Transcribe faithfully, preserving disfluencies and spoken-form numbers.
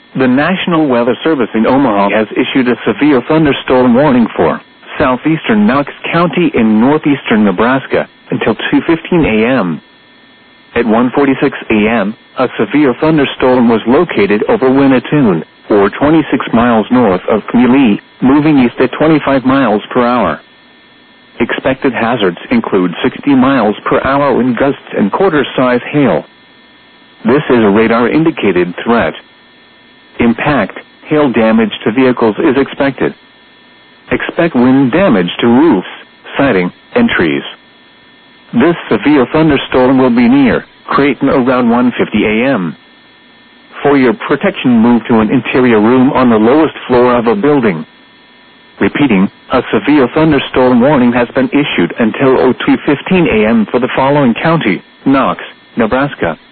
The National Weather Service in Omaha has issued a severe thunderstorm warning for southeastern Knox County in northeastern Nebraska until two fifteen a m At one forty-six a m, a severe thunderstorm was located over Winnetoon, or twenty-six miles north of Greeley, moving east at twenty-five miles per hour. Expected hazards include sixty miles per hour wind gusts and quarter-size hail. This is a radar-indicated threat. Impact, hail damage to vehicles is expected. Expect wind damage to roofs, siding, and trees. This severe thunderstorm will be near Creighton around one fifty a m For your protection, move to an interior room on the lowest floor of a building. Repeating, a severe thunderstorm warning has been issued until two fifteen a m for the following county: Knox, Nebraska,